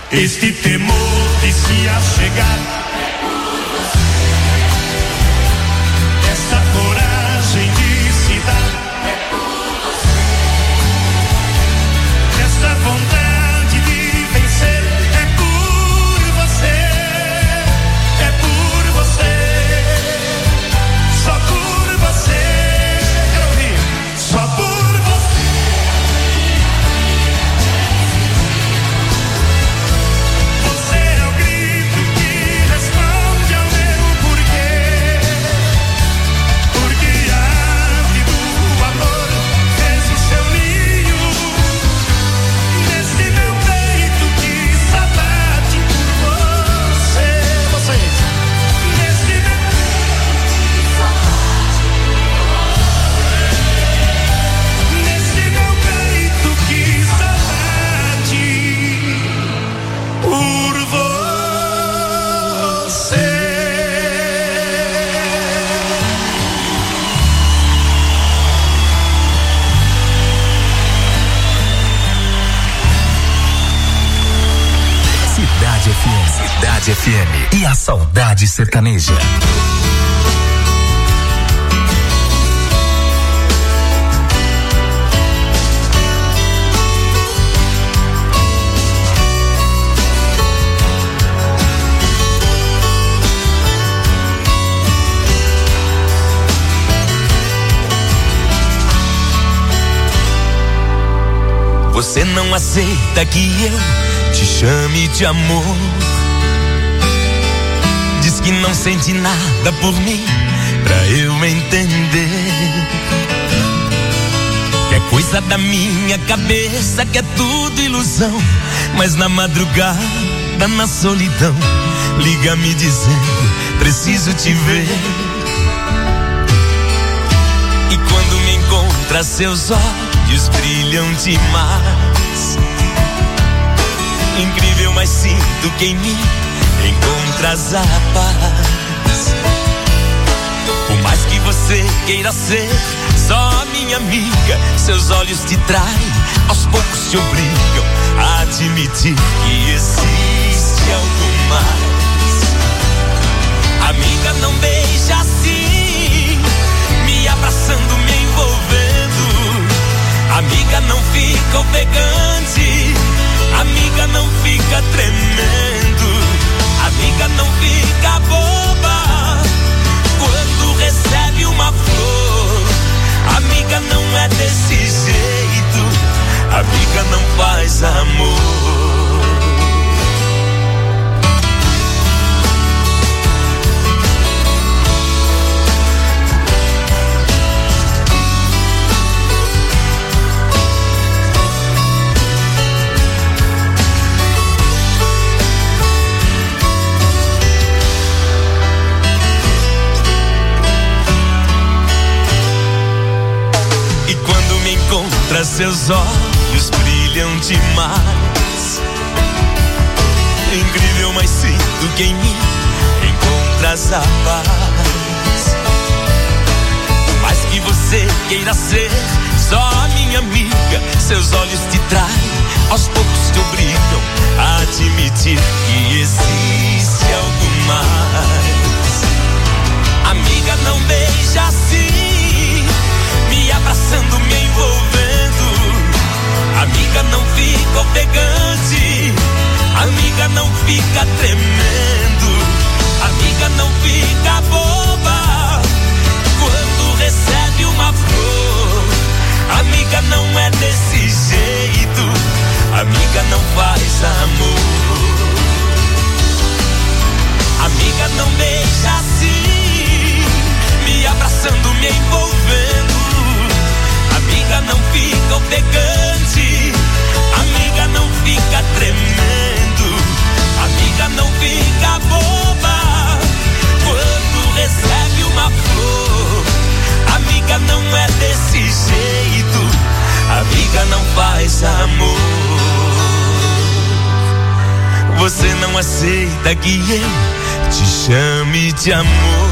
Este temor de se achegar, essa coragem de se dar, essa vontade de vencer, é por você, é por você, só por você, quero ouvir, só por você. Cidade FM e a saudade sertaneja. Você não aceita que eu te chame de amor. Diz que não sente nada por mim, pra eu entender. Que é coisa da minha cabeça, que é tudo ilusão. Mas na madrugada, na solidão, liga me dizendo, preciso te ver. E quando me encontra, seus olhos brilham demais. Incrível, mas sinto que em mim encontras a paz. Por mais que você queira ser só minha amiga, seus olhos te traem, aos poucos te obrigam a admitir que existe algo mais. Amiga, não beija assim, me abraçando, me envolvendo. Amiga, não fica ofegante, amiga, não fica tremendo. Amiga, não fica boba quando recebe uma flor. Amiga, não é desse jeito, amiga, não faz amor. Encontra, seus olhos brilham demais. Incrível, mas sinto que em mim encontras a paz. Por mais que você queira ser só minha amiga, seus olhos te traem, aos poucos te obrigam a admitir que existe algo mais. Amiga, não beija assim, me abraçando, me envolvendo. Amiga, não fica ofegante, amiga, não fica tremendo. Amiga, não fica boba quando recebe uma flor. Amiga, não é desse jeito, amiga, não faz amor. Amiga, não beija assim, me abraçando, me envolvendo. Amiga, não fica ofegante, amiga, não fica tremendo. Amiga, não fica boba quando recebe uma flor. Amiga, não é desse jeito, amiga, não faz amor. Você não aceita que eu te chame de amor.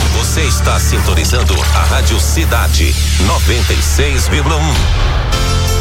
Você está sintonizando a Rádio Cidade 96,1.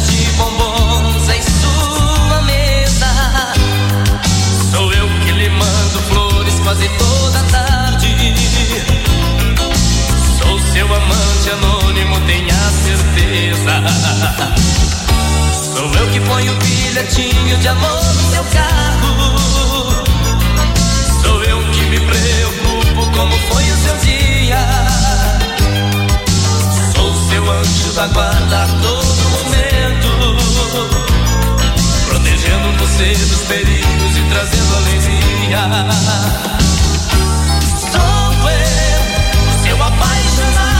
caixas de bombons em sua mesa. Sou eu que lhe mando flores quase toda tarde. Sou seu amante anônimo, tenha certeza. Sou eu que ponho bilhetinho de amor no seu carro. Sou eu que me preocupo como foi o seu dia. Sou seu anjo da guarda a todo momento, protegendo você dos perigos e trazendo alegria. Sou eu, seu apaixonado.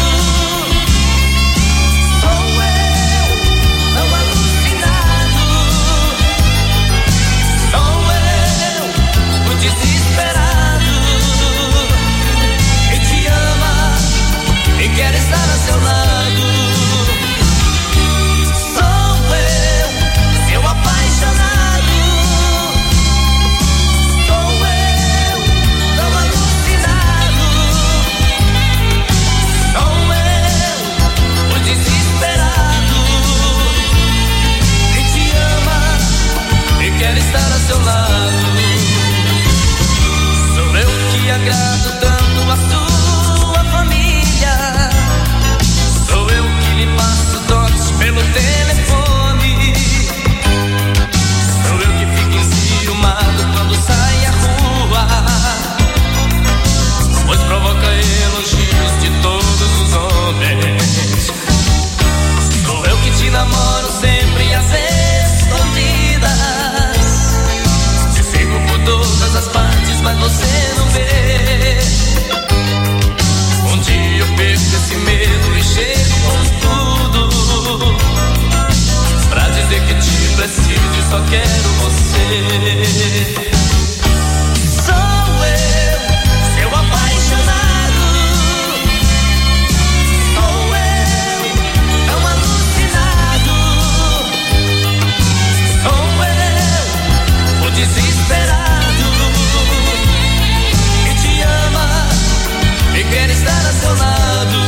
Desesperado, e te ama e quer estar a seu lado. Sou eu, seu apaixonado. Sou eu, tão alucinado. Sou eu, o desesperado, e te ama e quer estar a seu lado. Que agrado tanto a sua família. Sou eu que lhe passo toques pelo telefone. Sou eu que fico enciumado quando sai à rua, pois provoca elogios de todos os homens. Sou eu que te namoro sempre às escondidas. Te sigo por todas as partes, mas você não vê. Um dia eu perco esse medo e chego com tudo pra dizer que te preciso e só quero você. Sou eu, seu apaixonado. Sou eu, tão alucinado. Sou eu, o desesperado, e quer estar a seu lado.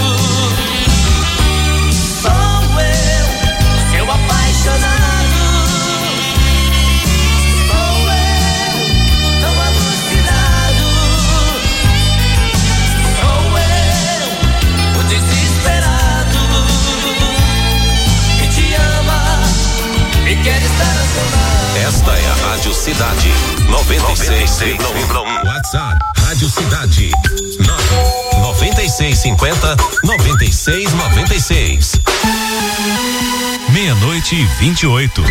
Sou eu, seu apaixonado. Sou eu, tão alucinado. Sou eu, o desesperado, que te ama e quer estar a seu lado. Esta é a Rádio Cidade 96,1. WhatsApp Rádio Cidade 9650 9696. 00:28.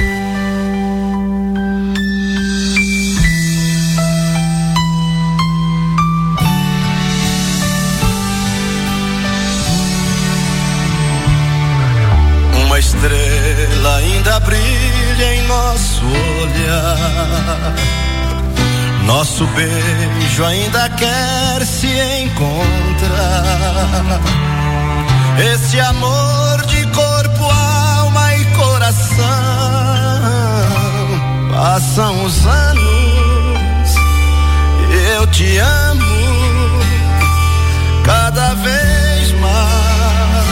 Uma estrela ainda brilha em nosso olhar. Nosso beijo ainda quer se encontrar. Esse amor de corpo, alma e coração. Passam os anos, eu te amo cada vez mais.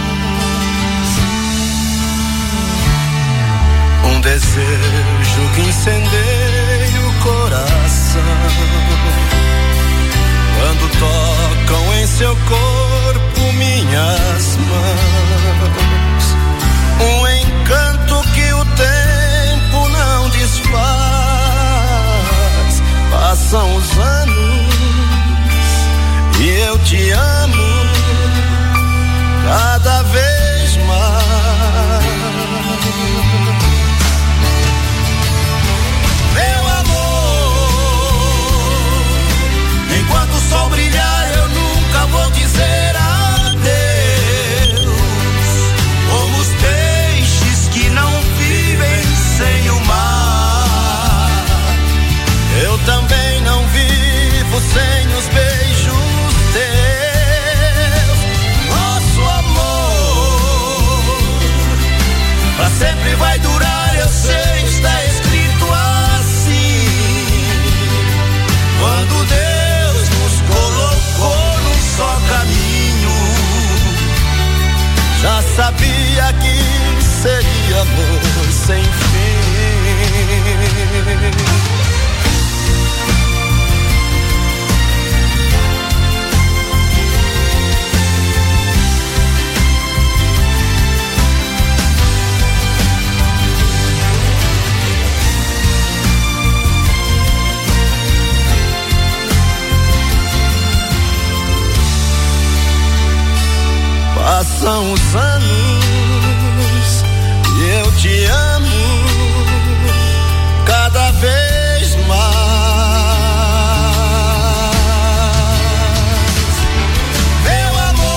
Um desejo que incendeia o coração quando tocam em seu corpo minhas mãos. Um encanto que o tempo não desfaz. Passam os anos e eu te amo cada vez mais. Meu amor, enquanto o sol brilhar eu nunca vou dizer adeus. Como os peixes que não vivem sem o mar, eu também não vivo sem os beijos teus. Nosso amor São os anos e eu te amo cada vez mais. Meu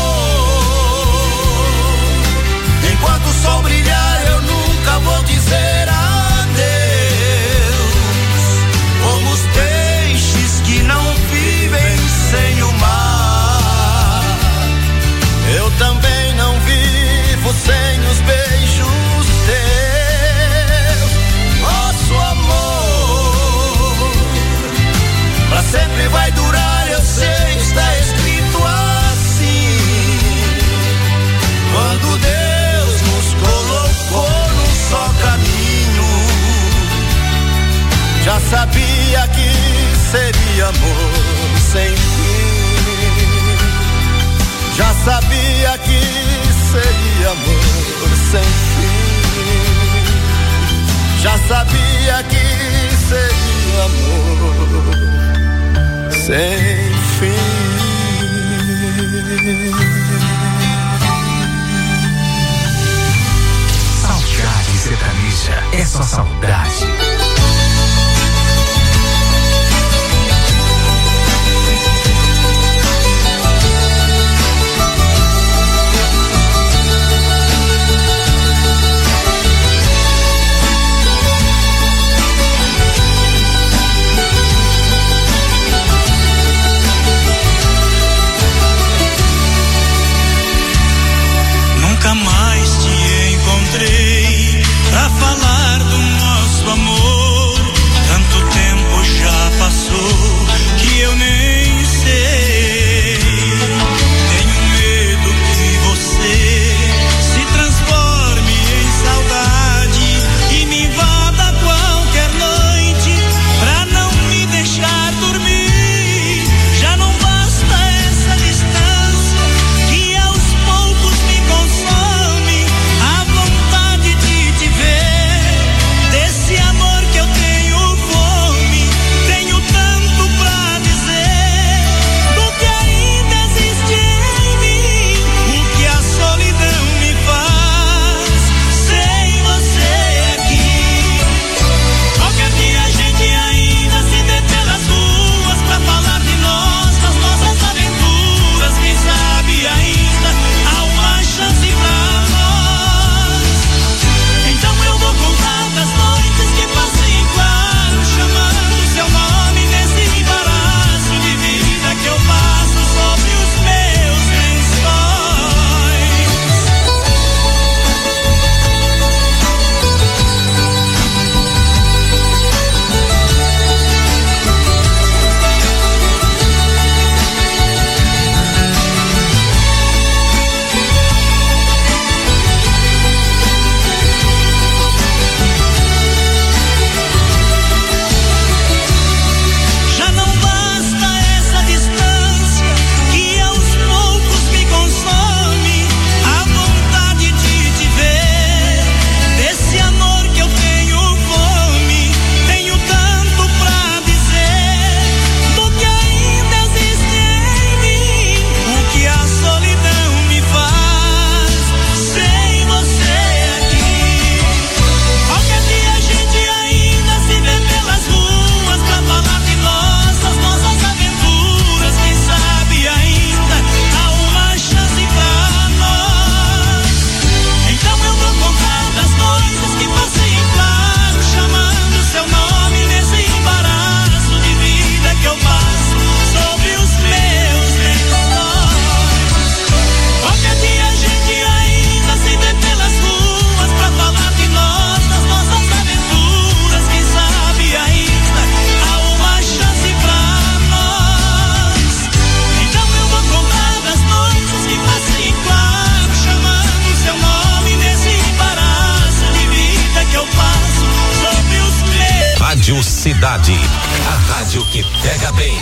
amor, enquanto o sol brilhar eu nunca vou dizer adeus, como os peixes que não vivem sem o mar. Eu também não vivo sem os beijos teus. Nosso amor pra sempre vai durar, eu sei, está escrito assim. Quando Deus nos colocou num só caminho, já sabia que seria amor sem fim. Já sabia que seria amor sem fim. Já sabia que seria amor sem fim. Saudade sertaneja é só saudade. Nunca mais te encontrei pra falar do nosso amor. Tanto tempo já passou que eu nem sei. Tenho medo que você se transforme em saudade e me invada qualquer noite pra não me deixar dormir. Já não basta essa distância que aos poucos me consome, a vontade de te ver, desse amor que eu tenho fome. Tenho tanto pra dizer do que ainda existe em mim, o que a solidão me faz sem você aqui. Qualquer dia a gente ainda se vê pelas ruas pra falar de nós, das nossas aventuras. Quem sabe ainda há uma chance pra nós. Então eu vou contar das noites que passei em claro, chamando seu nome nesse embaraço de vida que eu passo sobre os meus lençóis. Já não basta essa distância que aos poucos me consome, a vontade de te ver, desse amor que eu tenho fome. Tenho tanto pra dizer do que ainda existe em mim, o que a solidão me faz sem você aqui. Qualquer dia a gente ainda se vê pelas ruas pra falar de nós, das nossas aventuras. Quem sabe ainda há uma chance pra nós. Então eu vou contar das noites que passei em claro, chamando seu nome nesse embaraço de vida que eu passo sobre os meus lençóis. Qualquer dia a gente ainda se vê pelas ruas pra falar de nós, das nossas aventuras. Quem sabe ainda há uma chance pra nós. Então eu vou contar das noites que passei em claro, chamando seu nome nesse embaraço de vida que eu passo sobre os meus. Rádio Cidade, a rádio que pega bem.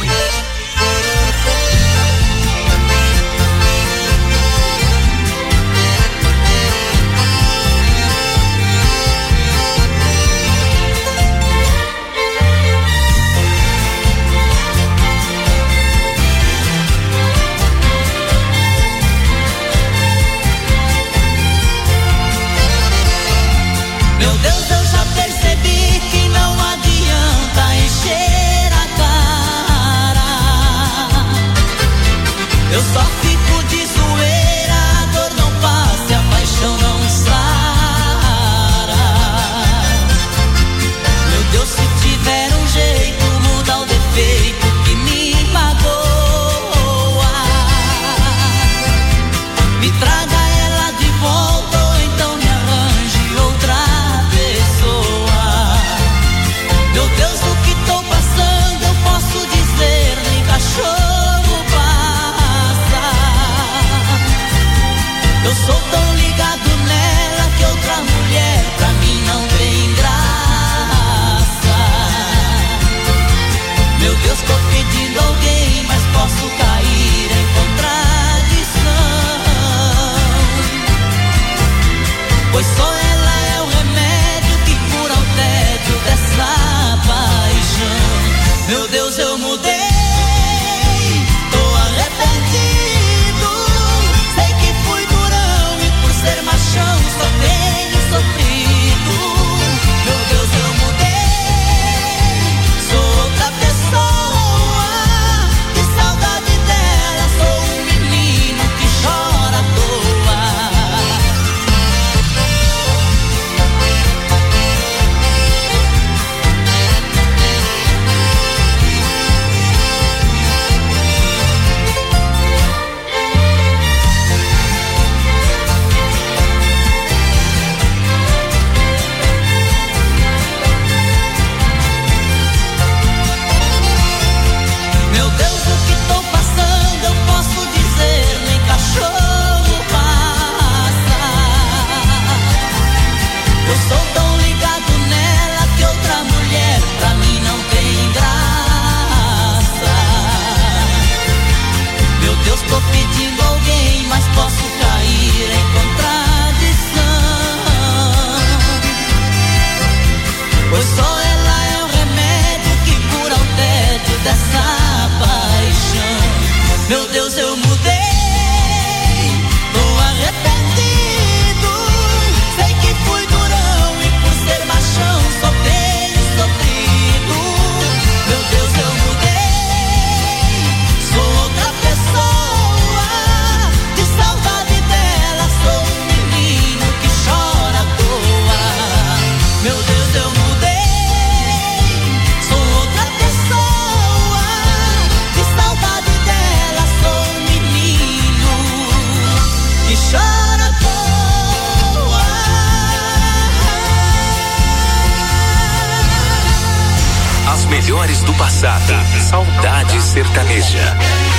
do passado. Saudade sertaneja.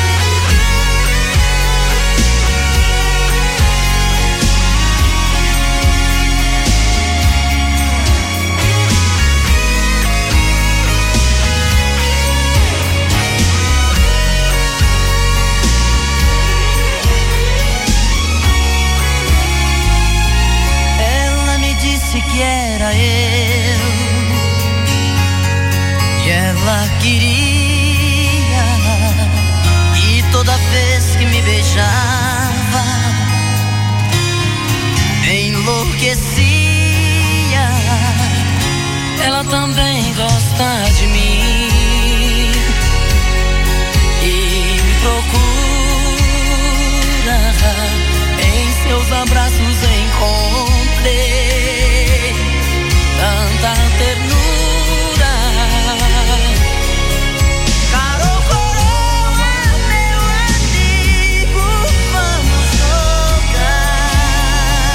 Que era eu, que ela queria, e toda vez que me beijava enlouquecia. Ela também gosta de mim e me procura. Em seus abraços encontrei tanta ternura. Carol Coroa, meu amigo, vamos jogar.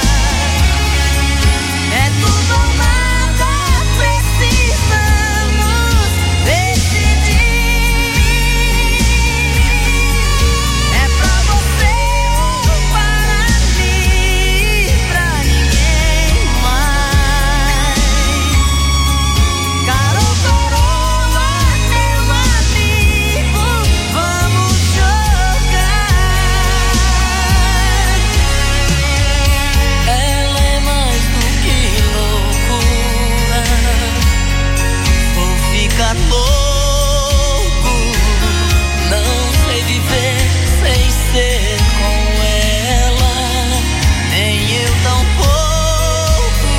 É tudo ou nada, precisamos decidir. É pra você ou para mim, pra ninguém mais. Carol Coroa, meu amigo, vamos jogar. Ela é mais do que loucura. Vou ficar louco, não sei viver sem ser com ela, nem eu tampouco.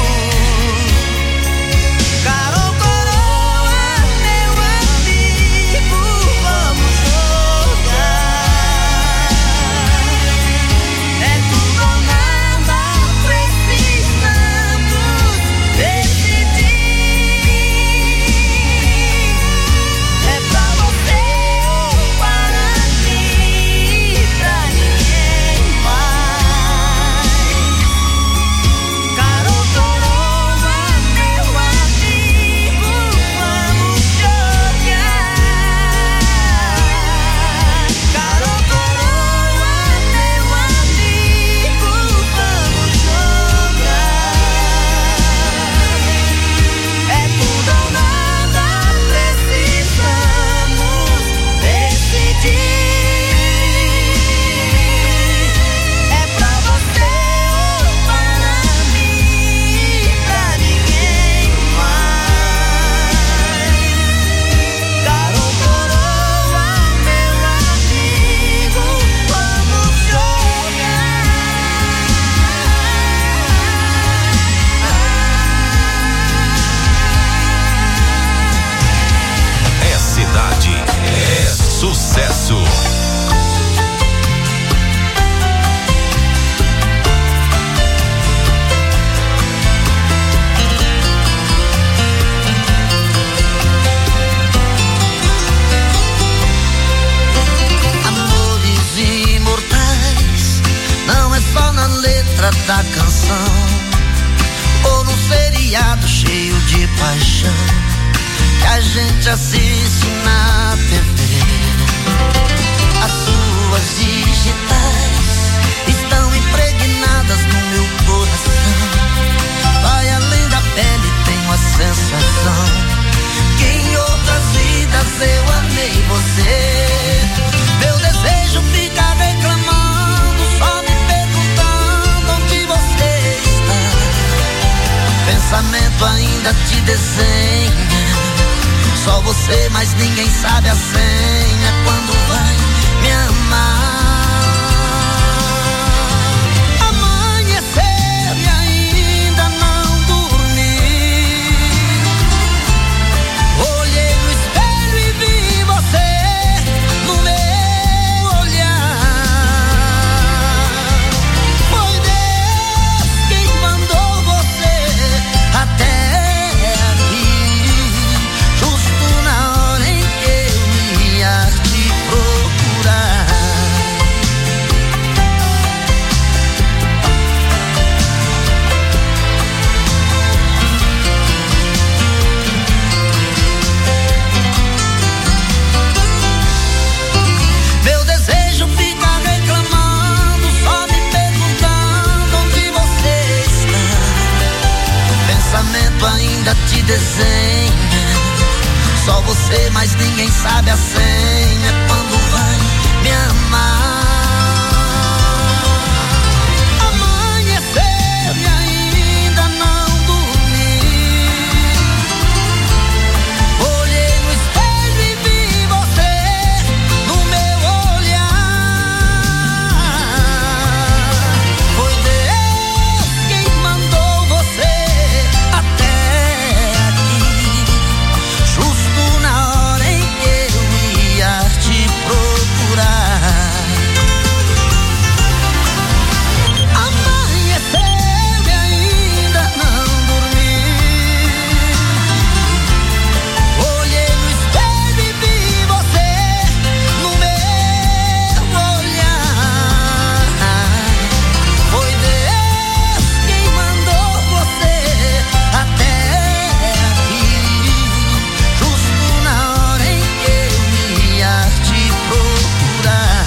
Carol Coroa, meu amigo, vamos jogar. É tudo ou nada, precisamos decidir. É pra você ou para mim, pra ninguém mais. Carol Coroa, meu amigo, vamos jogar. Carol Coroa, meu amigo, vamos jogar. É tudo ou nada, precisamos decidir. É pra você ou para mim, pra ninguém mais. Carol Coroa, meu amigo, vamos jogar. É cidade, é sucesso. Amores imortais não é só na letra da canção ou num seriado cheio de paixão que a gente assiste na TV. As suas digitais estão impregnadas no meu coração. Vai além da pele, tenho a sensação que em outras vidas eu amei você. Meu desejo fica reclamando, só me perguntando onde você está. Pensamento ainda te desenha, só você, mas ninguém sabe a senha. Quando vai me amar? Amanhecer e ainda não dormi. Olhei no espelho e vi você no meu olhar. Foi Deus quem mandou você até aqui, justo na hora em que eu ia desenha. Só você, mas ninguém sabe a senha. Quando vai me amar. Amanhecer e ainda não dormi. Olhei no espelho e vi você no meu olhar. Foi Deus quem mandou você até aqui, justo na hora em que eu ia te procurar. Amanheceu e ainda não dormi. Olhei no espelho e vi você no meu olhar. Foi Deus quem mandou você até aqui, justo na hora em que eu ia te procurar.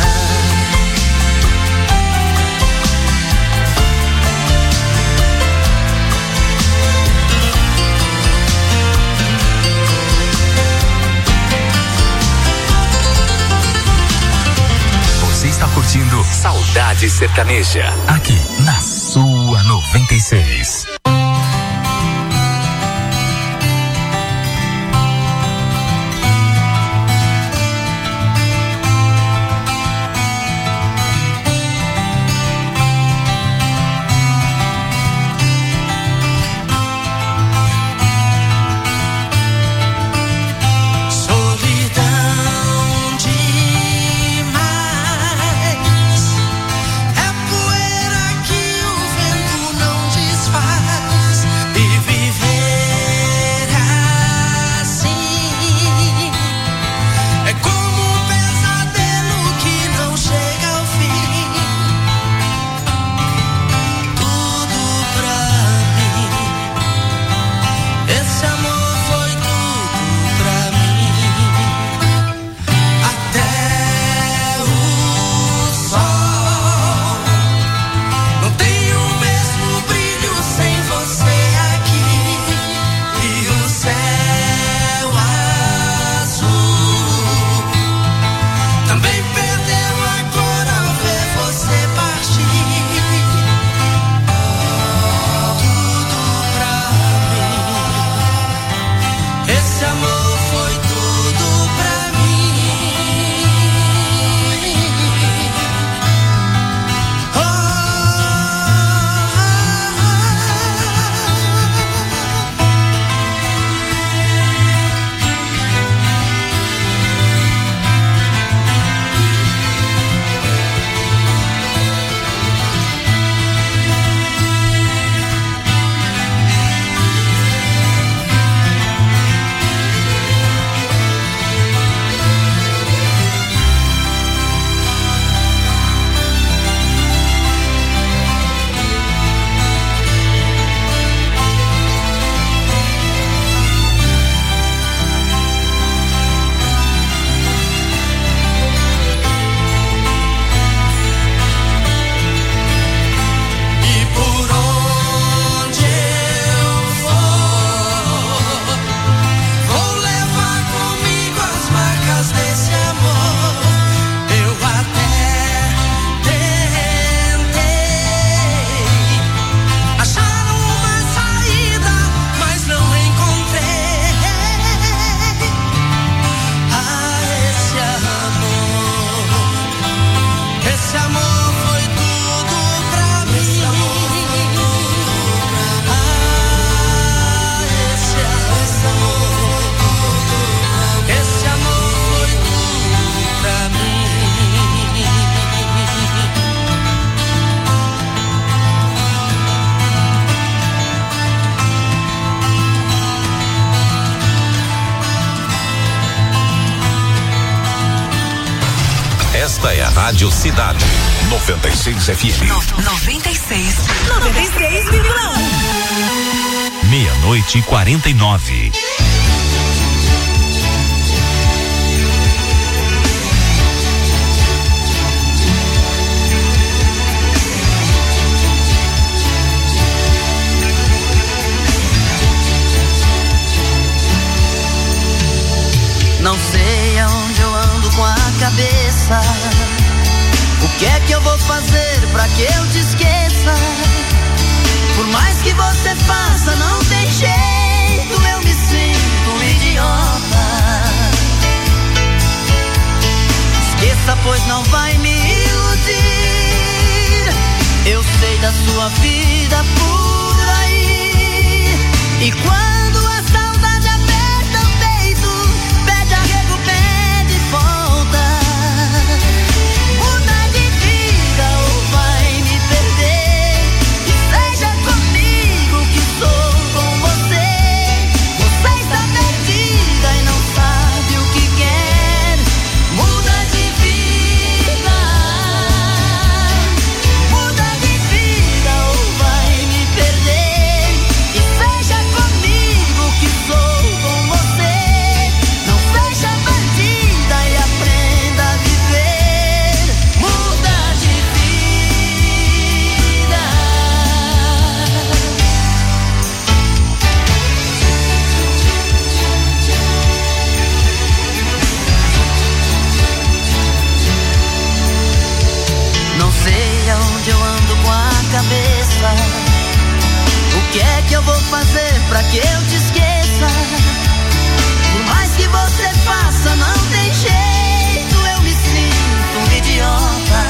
Você está curtindo Saudade Sertaneja, aqui na sua 96. Solidão demais é poeira que o vento não desfaz, e viver assim é como um pesadelo que não chega ao fim. Tudo pra mim, esse amor foi tudo pra mim. Até o sol não tem o mesmo brilho sem você aqui, e o céu azul também perdeu a cor ao ver você partir. Tudo pra mim, esse amor foi tudo pra mim. E por onde eu for, vou levar comigo as marcas desse amor. Eu até tentei achar uma saída, mas não encontrei. Esse amor foi tudo pra mim. Esse amor foi tudo pra mim. Esta é a Rádio Cidade 96 FM. 96,1. Meia-noite e 49. que é que eu vou fazer pra que eu te esqueça? Por mais que você faça, não tem jeito, eu me sinto um idiota. Esqueça, pois não vai me iludir. Eu sei da sua vida por aí. E quando a saudade aperta o peito, pede arrego, pede volta. Muda de vida ou vai me perder. E seja comigo que sou com você. Você está perdida e não sabe o que quer. Muda de vida. Muda de vida ou vai me perder. E seja comigo que sou com você. Não seja bandida e aprenda a viver. Muda de vida. Não sei aonde eu ando com a cabeça. O que é que eu vou fazer pra que eu te esqueça? Por mais que você faça, não tem jeito, eu me sinto um idiota.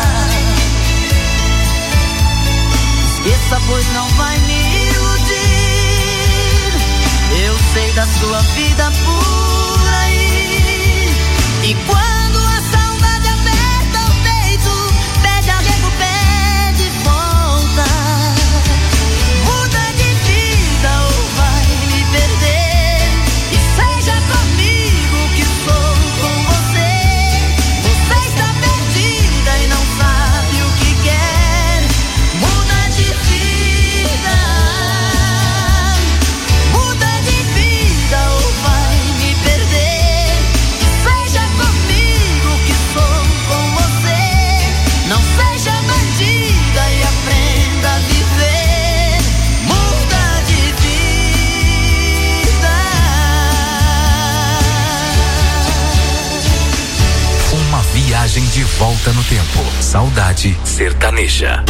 Esqueça, pois não vai me iludir. Eu sei da sua vida por aí. E quando a saudade aperta o peito, pede arrego, pede volta. Muda de vida ou vai me perder. E seja comigo que sou com você. Você está perdida e não sabe o que quer. Muda de vida. Muda de vida ou vai me perder. E seja comigo que sou com você. Não seja bandida e aprenda a viver. Muda de vida. Uma viagem de volta no tempo. Saudade sertaneja.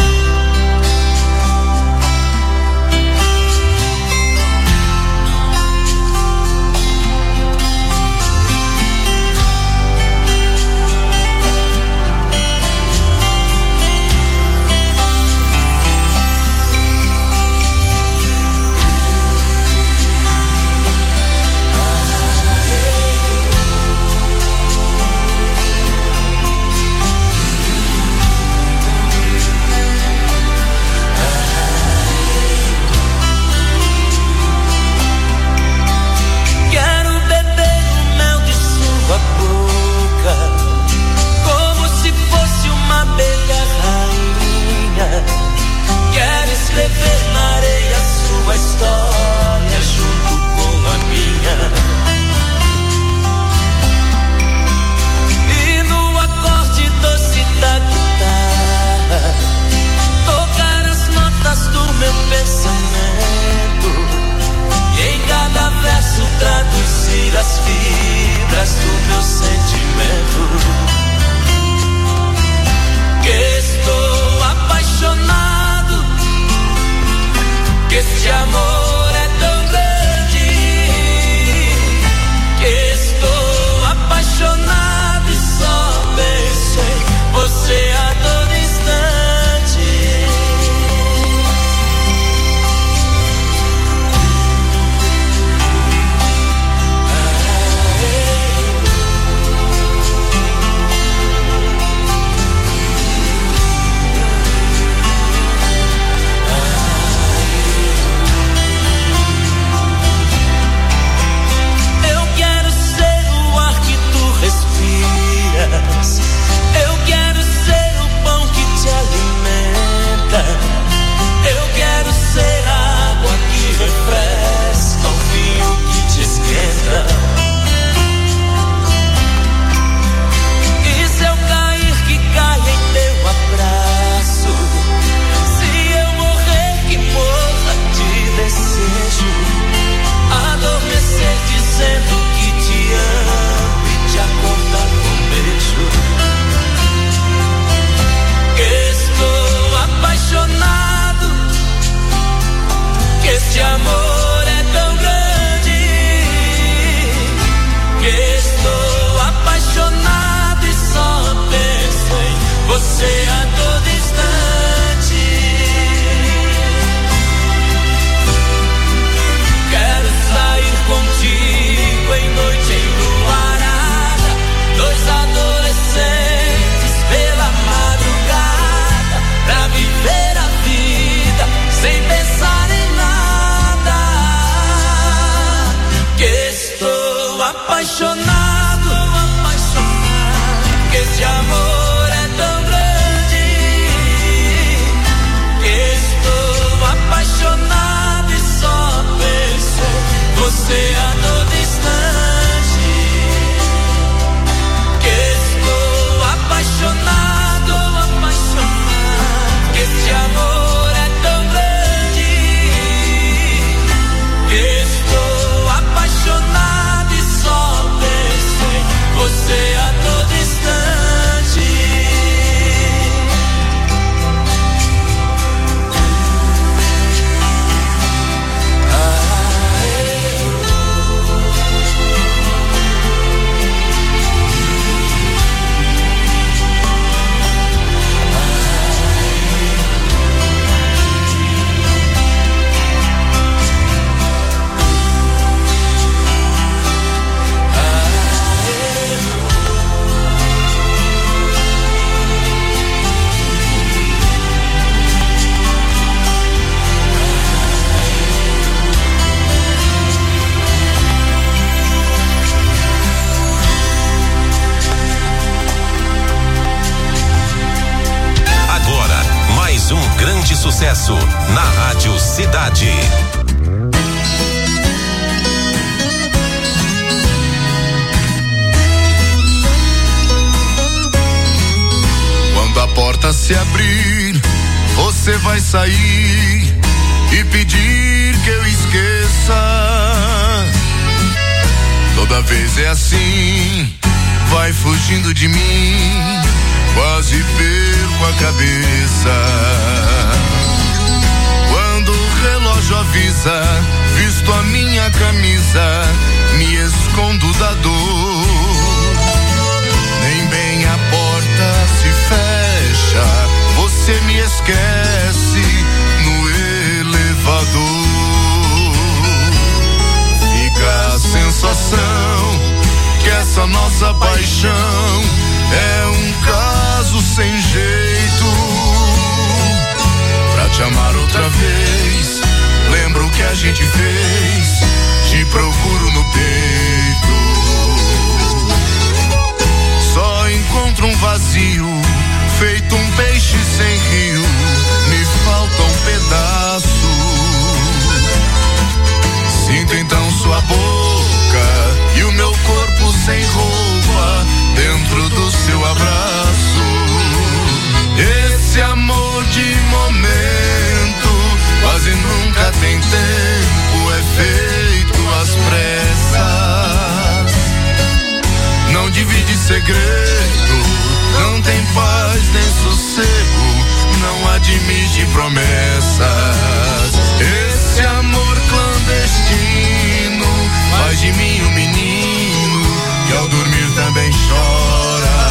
sucesso na Rádio Cidade. Quando a porta se abrir, você vai sair e pedir que eu esqueça. Toda vez é assim, vai fugindo de mim, quase perco a cabeça. Quando o relógio avisa, visto a minha camisa, me escondo da dor. Nem bem a porta se fecha, você me esquece no elevador. Fica a sensação que essa nossa paixão é um caso sem jeito. Pra te amar outra vez, lembro o que a gente fez, te procuro no peito. Só encontro um vazio, feito um peixe sem rio, me falta um pedaço. Sinto então sua boca e o meu corpo sem roupa dentro do seu abraço. Esse amor de momento quase nunca tem tempo, é feito às pressas. Não divide segredo, não tem paz nem sossego, não admite promessas. Esse amor clandestino faz de mim um menino que ao dormir também chora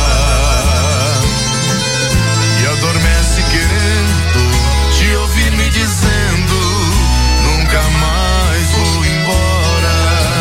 e adormece querendo te ouvir me dizendo nunca mais vou embora.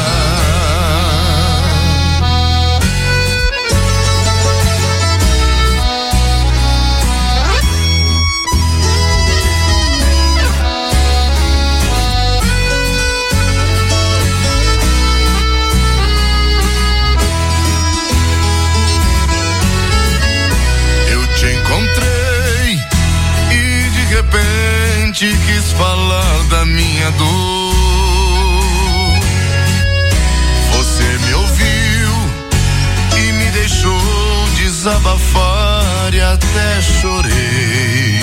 Encontrei e de repente quis falar da minha dor. Você me ouviu e me deixou desabafar e até chorei.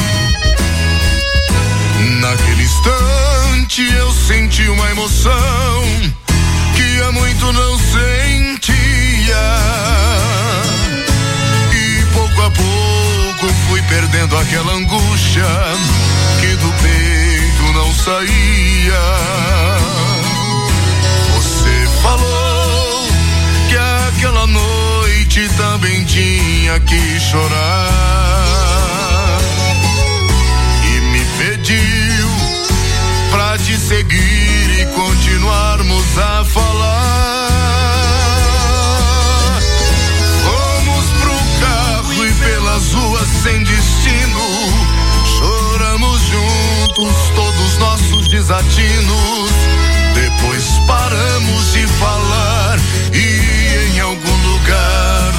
Naquele instante eu senti uma emoção que há muito não sentia. E pouco a pouco fui perdendo aquela angústia que do peito não saía. Você falou que aquela noite também tinha que chorar e me pediu pra te seguir e continuarmos a falar. Vamos pro carro e pelas ruas sem destino, choramos juntos todos nossos desatinos. Depois paramos de falar e em algum lugar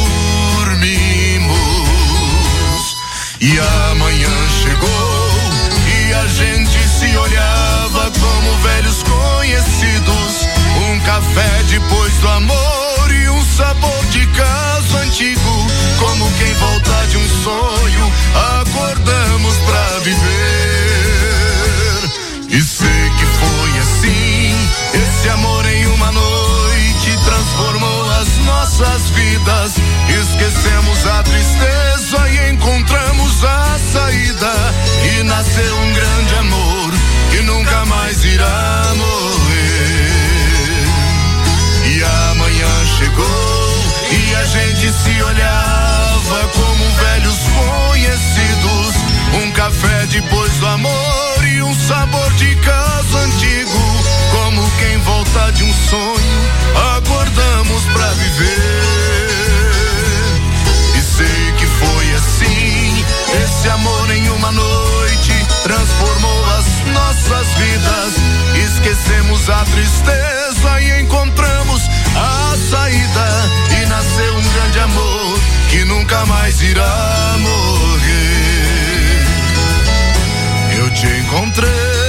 dormimos. E amanhã chegou e a gente se olhava como velhos conhecidos. Um café depois do amor e um sabor de caso antigo. Como quem volta de um sonho, acordamos pra viver. E sei que foi assim, esse amor em uma noite transformou as nossas vidas. Esquecemos a tristeza e encontramos a saída. E nasceu um grande amor que nunca mais irá morrer. E amanhã chegou e a gente se olhava como velhos conhecidos. Um café depois do amor e um sabor de caso antigo. Como quem volta de um sonho, acordamos pra viver. E sei que foi assim, esse amor em uma noite transformou as nossas vidas. Esquecemos a tristeza e encontramos a saída. E nasceu um grande amor que nunca mais irá morrer. Eu te encontrei.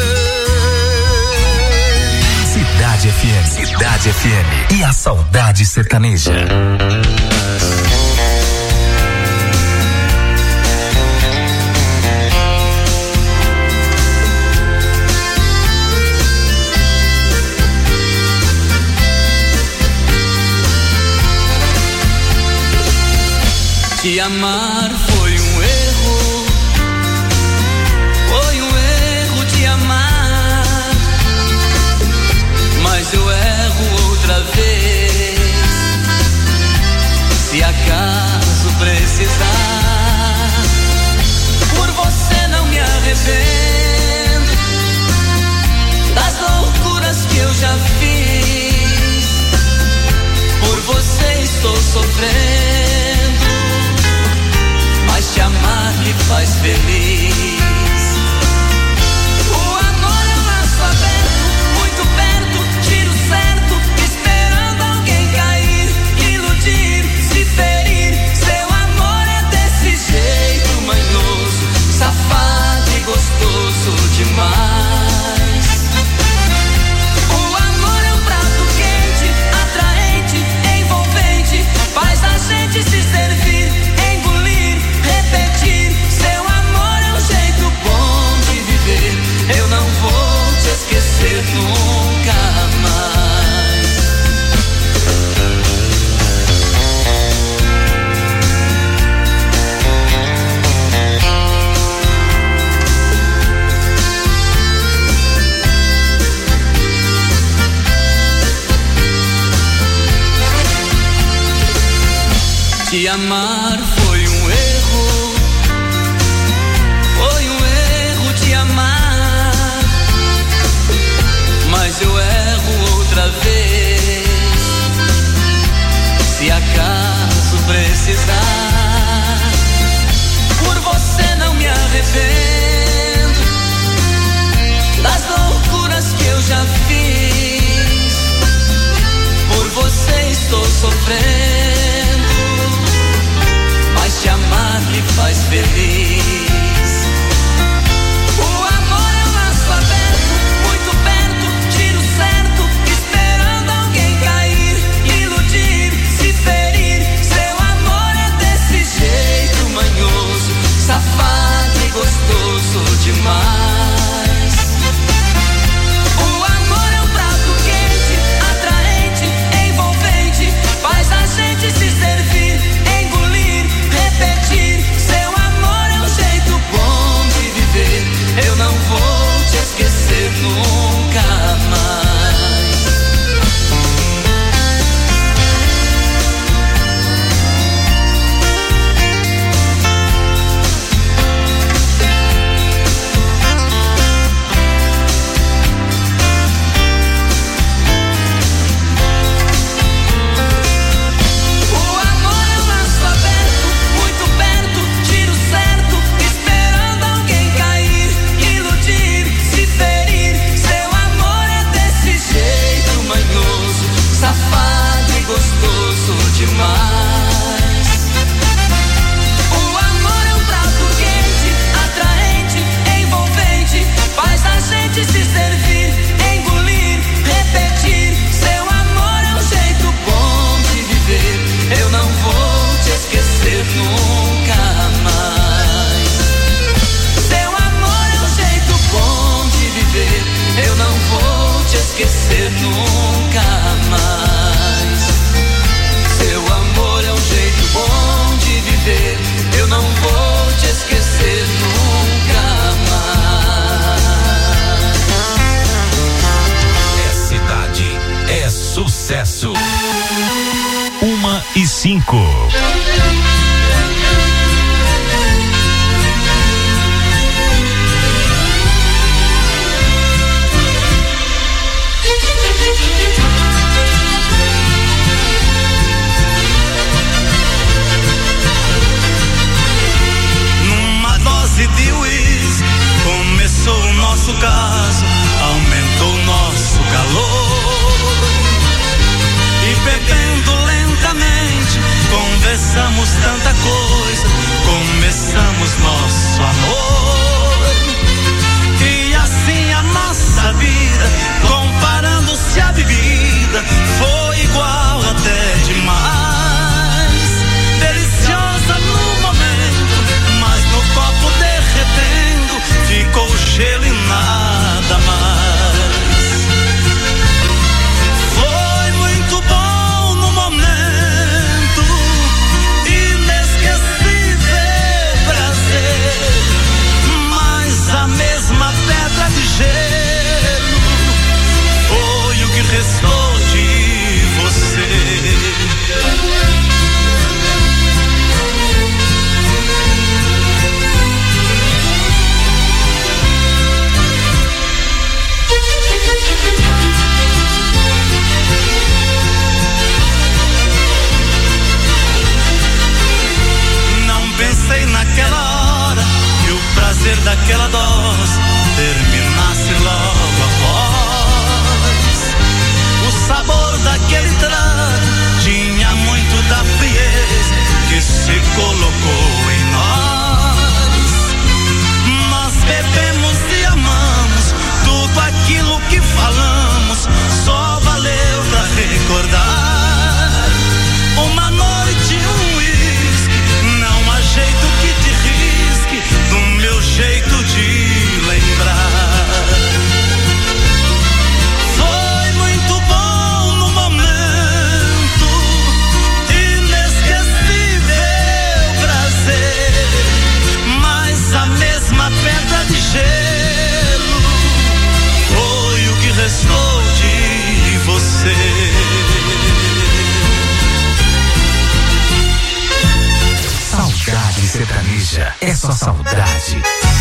Cidade FM. Cidade FM. E a saudade sertaneja. Te amar foi um erro, foi um erro te amar, mas eu erro outra vez, se acaso precisar. Por você não me arrependo das loucuras que eu já fiz, por você estou sofrendo, mas te amar me faz feliz. O amor é um laço aberto, muito perto, tiro certo, esperando alguém cair, iludir, se ferir. Seu amor é desse jeito manhoso, safado e gostoso demais. O amor é um prato quente, atraente, envolvente, faz a gente se servir, engolir, repetir. Seu amor é um jeito bom de viver, eu não vou te esquecer nunca mais. Te amar foi um erro, foi um erro te amar, mas eu erro outra vez, se acaso precisar. Por você não me arrependo das loucuras que eu já fiz, por você estou sofrendo, mas te amar me faz feliz. O amor é um laço aberto, muito perto, tiro certo, esperando alguém cair, iludir, se ferir. Seu amor é desse jeito manhoso, safado e gostoso demais. O amor é um prato quente, atraente, envolvente, faz a gente se servir, engolir, repetir. Seu amor é um jeito bom de viver, eu não vou te esquecer nunca mais. O amor é um laço aberto, muito perto, tiro certo, esperando alguém cair, iludir, se ferir. Seu amor é desse jeito manhoso, safado e gostoso demais. O amor é um prato quente, atraente, envolvente, faz a gente se servir, engolir, repetir. Seu amor é um jeito bom de viver, eu não vou te esquecer nunca mais. Seu amor é um jeito bom de viver, eu não vou te esquecer nunca mais. Seu amor é um jeito bom de viver, eu não vou te esquecer nunca mais. É cidade, é sucesso. 1:05. Numa dose de uísque começou o nosso caso, aumentou nosso calor. E bebendo lentamente, conversamos tanta coisa, começamos nosso amor. E as aquela dose terminasse logo após. O sabor daquele trago tinha muito da frieza que se colocou em nós. Nós bebemos e amamos, tudo aquilo que falamos só valeu pra recordar. Uma noite, um uísque, não há jeito que te risque do meu jeito de lembrar. Foi muito bom no momento, inesquecível prazer, mas a mesma pedra de gelo foi o que restou de você. Saudade sertaneja é só saudade.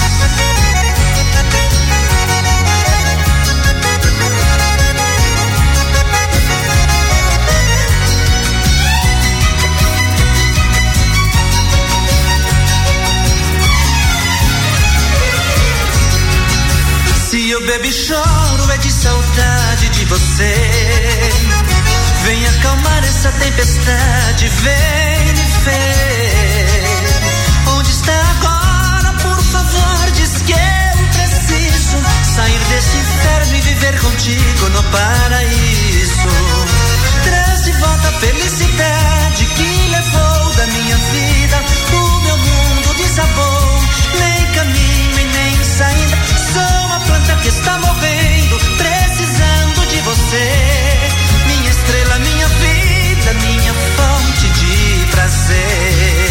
Se eu bebo e choro é de saudade de você. Vem acalmar essa tempestade, vem me ver. Onde está agora, por favor, diz que eu preciso sair desse inferno e viver contigo no paraíso. Traz de volta a felicidade que levou da minha vida. O meu mundo desabou, nem caminho e nem saída. Sou uma planta que está morrendo, precisando de você. Minha estrela, minha vida, minha fonte de prazer.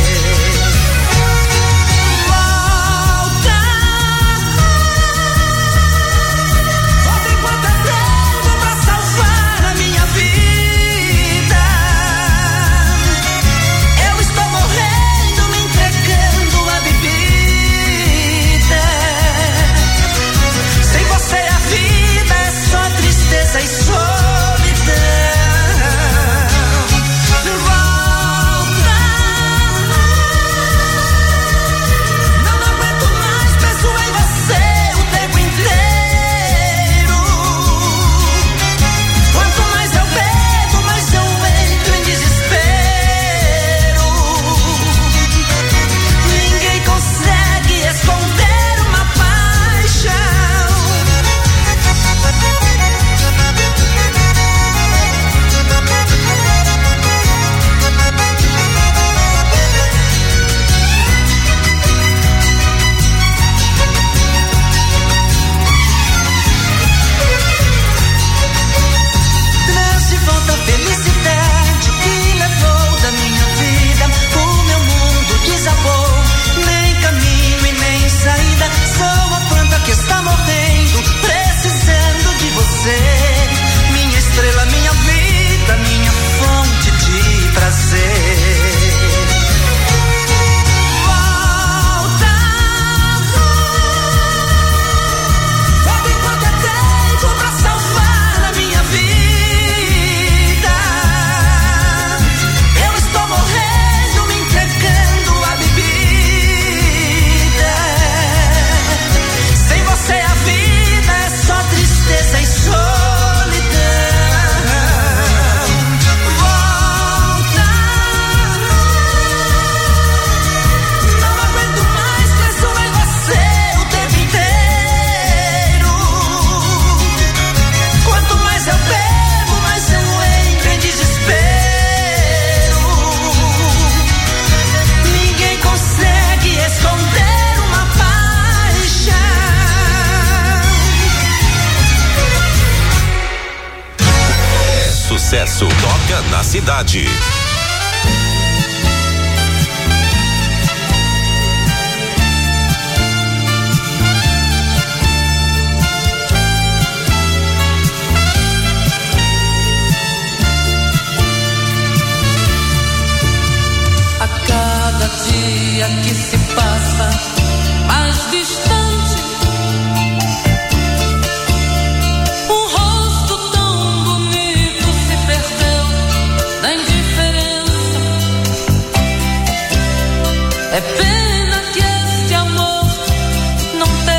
Volta, volta enquanto é tempo pra salvar a minha vida. Eu estou morrendo, me entregando à bebida. Sem você a vida é só tristeza e solidão. Volta, não aguento mais, penso em você o tempo inteiro. Quanto mais eu bebo, mais eu entro em desespero. Ninguém consegue esconder uma paixão. Traz de volta a felicidade que levou da minha vida. O meu mundo desabou, nem caminho e nem saída. Sou a planta que está morrendo, precisando de você. Minha estrela, minha vida, minha fonte de prazer. Volta, volta enquanto é tempo pra salvar a minha vida. Eu estou morrendo, me entregando à bebida. Sem você a vida é só tristeza e solidão. Volta, não aguento mais, penso em você o tempo inteiro. Quanto mais eu bebo, mais eu entro em desespero. Ninguém consegue esconder uma paixão. Sucesso toca na cidade. A cada dia que se passa mais distante, um rosto tão bonito se perdeu na indiferença. É pena que este amor não tem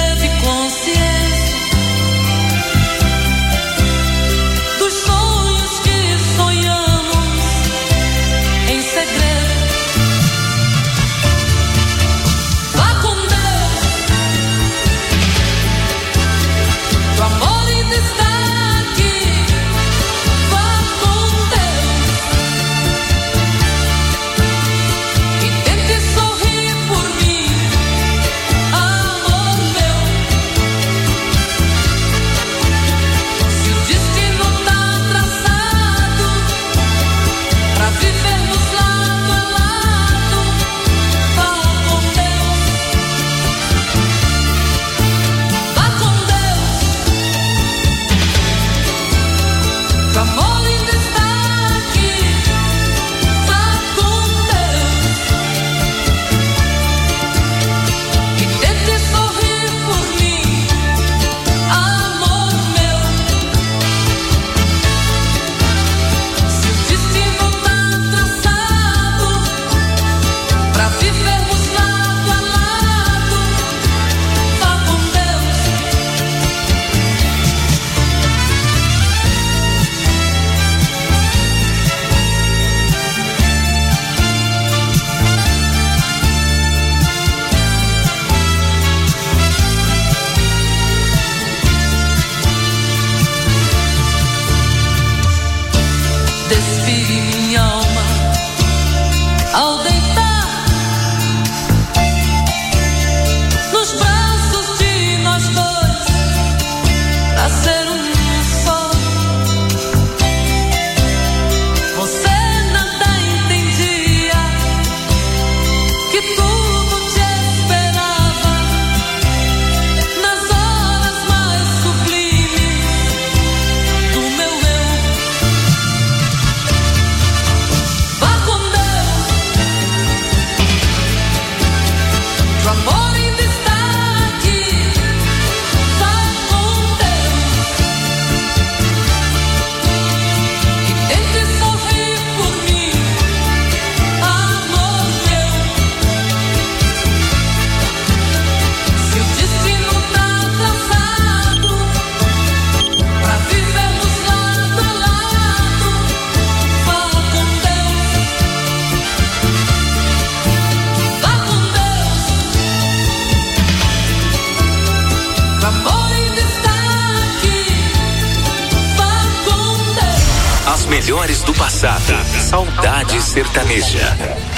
melhores do passado. Saudade Sertaneja.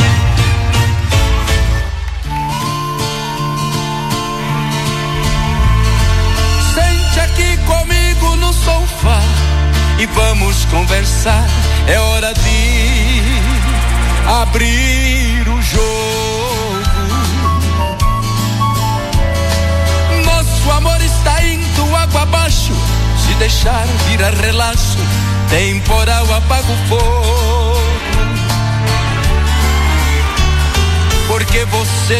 Sente aqui comigo no sofá e vamos conversar. É hora de abrir o jogo. Nosso amor está indo água abaixo. Se deixar virar relaxo, temporal apaga o fogo. Porque você